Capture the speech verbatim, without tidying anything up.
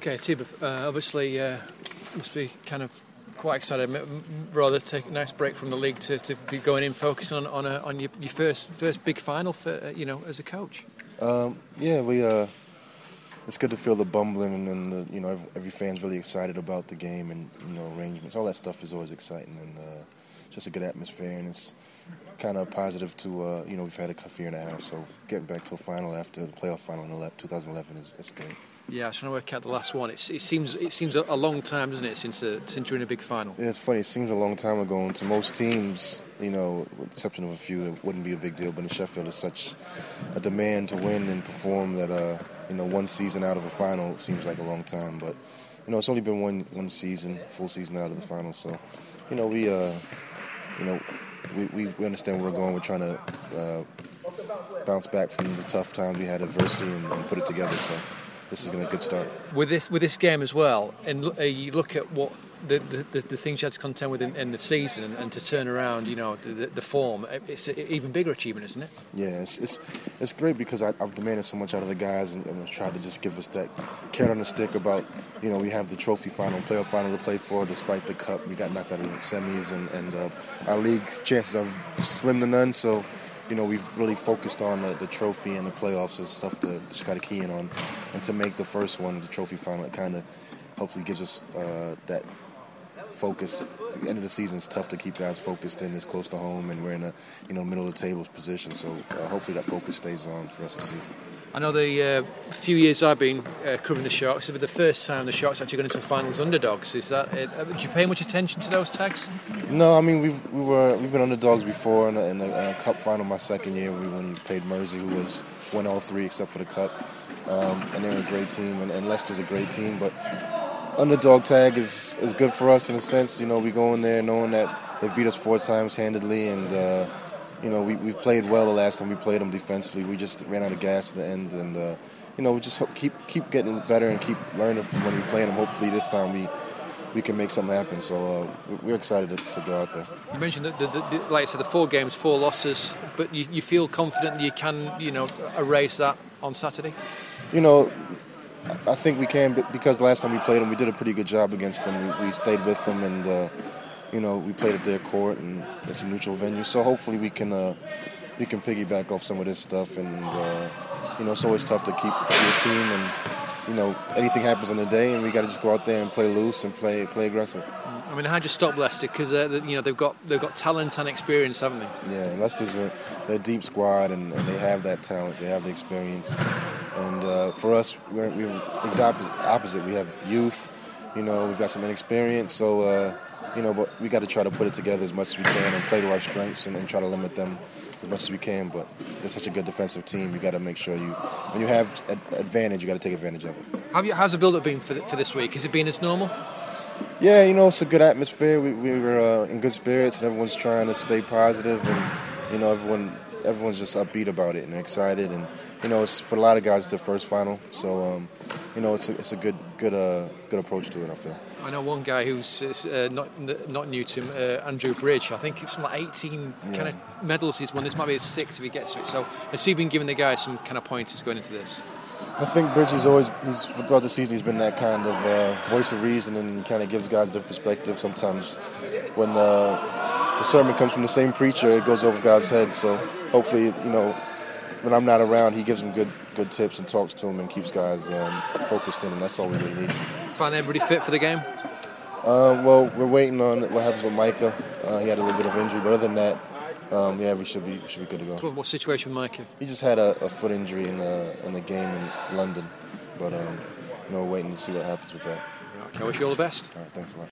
Okay, Tib, uh, obviously uh, must be kind of quite excited, rather take a nice break from the league to, to be going in focusing on on, a, on your, your first first big final for uh, you know as a coach. Um, yeah, we. Uh, it's good to feel the bumbling and, and the, you know every, every fan's really excited about the game and you know arrangements. All that stuff is always exciting and uh, just a good atmosphere, and it's kind of positive to uh, you know we've had a tough year and a half, so getting back to a final after the playoff final in twenty eleven is, is great. Yeah, I was trying to work out the last one. It's, it seems it seems a long time, doesn't it, since uh, since you're in a big final? Yeah, it's funny. It seems a long time ago, and to most teams, you know, with the exception of a few, it wouldn't be a big deal. But in Sheffield, it's such a demand to win and perform that uh, you know one season out of a final seems like a long time. But you know, it's only been one one season, full season out of the final. So you know, we uh, you know we we understand where we're going. We're trying to uh, bounce back from the tough times we had, adversity, and, and put it together. So. This is going to be a good start. With this with this game as well, and uh, you look at what the, the, the things you had to contend with in, in the season, and, and to turn around, you know, the, the, the form. It's an even bigger achievement, isn't it? Yeah, it's it's, it's great because I, I've demanded so much out of the guys, and, and tried to just give us that carrot on the stick about, you know, we have the trophy final, playoff final to play for. Despite the cup, we got knocked out of the semis, and and uh, our league chances are slim to none. So. You know, we've really focused on the, the trophy and the playoffs as stuff to just got to key in on. And to make the first one, the trophy final, it kind of hopefully gives us uh, that focus. At the end of the season, it's tough to keep guys focused in this close to home, and we're in a you know middle of the table position. So uh, hopefully that focus stays on for the rest of the season. I know the uh, few years I've been uh, covering the Sharks, it was the first time the Sharks actually got into the finals underdogs. Is that? Uh, do you pay much attention to those tags? No, I mean we've we were we've been underdogs before in a, in a, in a cup final. My second year, we when we played Mersey, who was won all three except for the cup, um, and they're a great team, and, and Leicester's a great team. But underdog tag is is good for us in a sense. You know, we go in there knowing that they've beat us four times handedly, and. Uh, You know, we we played well the last time we played them defensively. We just ran out of gas at the end, and uh, you know, we just keep keep getting better and keep learning from when we play them. Hopefully, this time we we can make something happen. So uh, we're excited to, to go out there. You mentioned that, the, the, the, like I said, the four games, four losses, but you, you feel confident that you can, you know, erase that on Saturday. You know, I think we can because last time we played them, we did a pretty good job against them. We, we stayed with them and. Uh, You know, we played at their court, and it's a neutral venue. So hopefully we can uh, we can piggyback off some of this stuff. And uh, you know, it's always tough to keep your team, and you know, anything happens on the day, and we got to just go out there and play loose and play play aggressive. I mean, how do you stop Leicester? Because uh, you know they've got they've got talent and experience, haven't they? Yeah, Leicester's a they're a deep squad, and, and they have that talent, they have the experience. And uh, for us, we're we're exactly opposite. We have youth, you know, we've got some inexperience, so. Uh, You know, but we got to try to put it together as much as we can and play to our strengths and, and try to limit them as much as we can. But they're such a good defensive team. You got to make sure you, when you have an advantage, you got to take advantage of it. Have you, how's the build-up been for, the, for this week? Has it been as normal? Yeah, you know, it's a good atmosphere. We, we were uh, in good spirits, and everyone's trying to stay positive, and you know, everyone everyone's just upbeat about it and excited. And you know, it's for a lot of guys, it's their first final, so um, you know, it's a, it's a good good uh, good approach to it, I feel. I know one guy who's uh, not not new to him, uh, Andrew Bridge. I think it's like eighteen yeah. kind of medals he's won. This might be his sixth if he gets to it. So has he been giving the guys some kind of pointers going into this? I think Bridge is always, he's, throughout the season, he's been that kind of uh, voice of reason, and he kind of gives guys different perspective. Sometimes when uh, the sermon comes from the same preacher, it goes over guys' heads. So hopefully, you know, when I'm not around, he gives them good good tips and talks to them and keeps guys um, focused in, and that's all we really need. Find everybody fit for the game? Uh, well, we're waiting on what happens with Micah. Uh, he had a little bit of injury, but other than that, um, yeah, we should be should be good to go. So what situation with Micah? He just had a, a foot injury in the in the game in London, but um, you know, we're waiting to see what happens with that. Okay, I wish you all the best. All right, thanks a lot.